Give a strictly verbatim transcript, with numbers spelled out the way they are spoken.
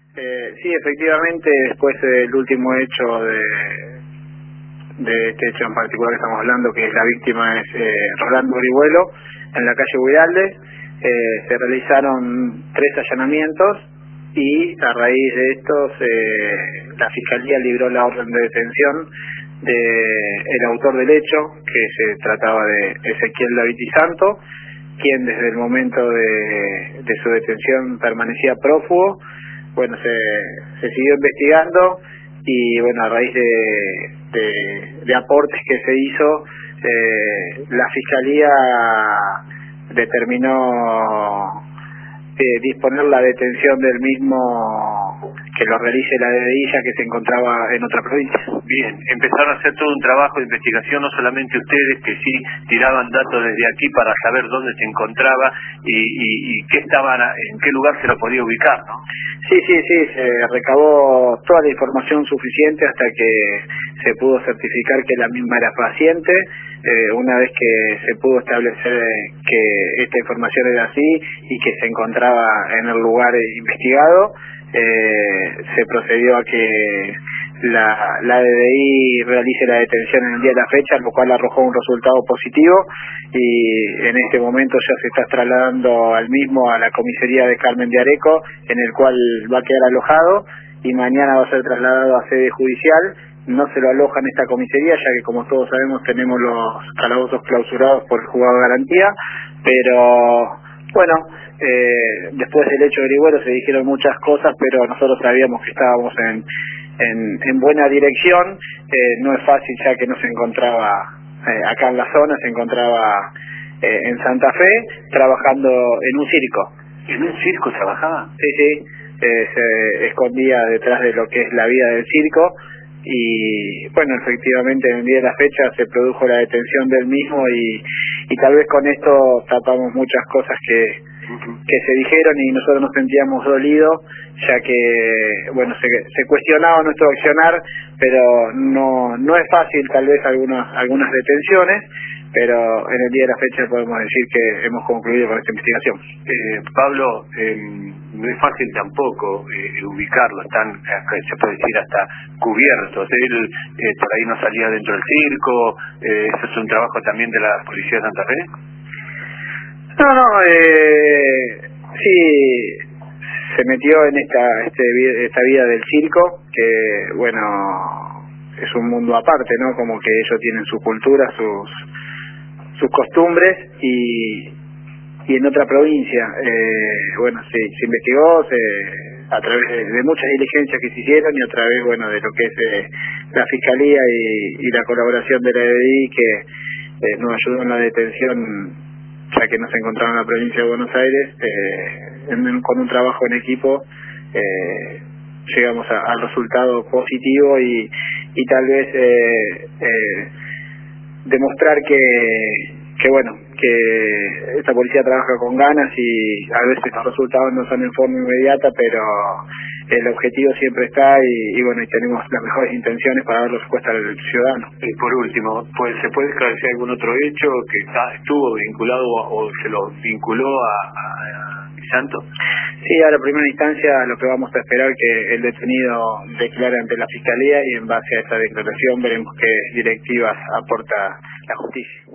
Eh, sí, efectivamente, después del último hecho de, de este hecho en particular que estamos hablando, que es la víctima es eh, Rolando Orihuelo, en la calle Huidalde, eh, se realizaron tres allanamientos y a raíz de estos eh, la Fiscalía libró la orden de detención de el autor del hecho, que se trataba de Ezequiel David Di Santo, quien desde el momento de, de su detención permanecía prófugo. Bueno, se, se siguió investigando y bueno, a raíz de, de, de aportes que se hizo, eh, la Fiscalía determinó eh, disponer la detención del mismo, que lo realice la D D I, ya que se encontraba en otra provincia. Bien, empezaron a hacer todo un trabajo de investigación, no solamente ustedes, que sí tiraban datos desde aquí para saber dónde se encontraba y, y, y qué estaban, en qué lugar se lo podía ubicar, ¿no? Sí, sí, sí, se recabó toda la información suficiente hasta que se pudo certificar que la misma era paciente. Eh, una vez que se pudo establecer que esta información era así y que se encontraba en el lugar investigado, eh, se procedió a que la, la D D I realice la detención en el día de la fecha, lo cual arrojó un resultado positivo y en este momento ya se está trasladando al mismo a la comisaría de Carmen de Areco, en el cual va a quedar alojado y mañana va a ser trasladado a sede judicial. No se lo aloja en esta comisaría, ya que como todos sabemos tenemos los calabozos clausurados por el juzgado de garantía, pero bueno, eh, después del hecho de Orihuelo se dijeron muchas cosas, pero nosotros sabíamos que estábamos en, en, en buena dirección. Eh, no es fácil, ya que no se encontraba eh, acá en la zona, se encontraba eh, en Santa Fe, trabajando en un circo. ¿En un circo trabajaba? Sí, sí, eh, se escondía detrás de lo que es la vida del circo. Y bueno, efectivamente en el día de la fecha se produjo la detención del mismo y, y tal vez con esto tapamos muchas cosas que, que se dijeron y nosotros nos sentíamos dolidos, ya que bueno, se, se cuestionaba nuestro accionar, pero no no es fácil tal vez algunas algunas detenciones, pero en el día de la fecha podemos decir que hemos concluido con esta investigación. Eh, Pablo, eh, no es fácil tampoco eh, ubicarlo, están, se puede decir, hasta cubiertos. Él eh, por ahí no salía dentro del circo. Eh, ¿eso es un trabajo también de la Policía de Santa Fe? No, no, eh, sí, se metió en esta, este, esta vida del circo, que bueno, es un mundo aparte, ¿no? Como que ellos tienen su cultura, sus sus costumbres y, y en otra provincia, eh, bueno, se, se investigó se, a través de, de muchas diligencias que se hicieron y a través, bueno, de lo que es eh, la Fiscalía y, y la colaboración de la D D I, que eh, nos ayudó en la detención, ya que nos encontramos en la provincia de Buenos Aires, eh, en, con un trabajo en equipo, eh, llegamos a, al resultado positivo y, y tal vez eh, eh, demostrar que, que bueno, que esta policía trabaja con ganas y a veces los resultados no son en forma inmediata, pero el objetivo siempre está y, y bueno, y tenemos las mejores intenciones para dar respuesta al ciudadano. Y por último, pues, ¿se puede esclarecer algún otro hecho que está, estuvo vinculado o se lo vinculó a, a, a Santo? Sí, a la primera instancia lo que vamos a esperar que el detenido declare ante la Fiscalía y en base a esa declaración veremos qué directivas aporta la justicia.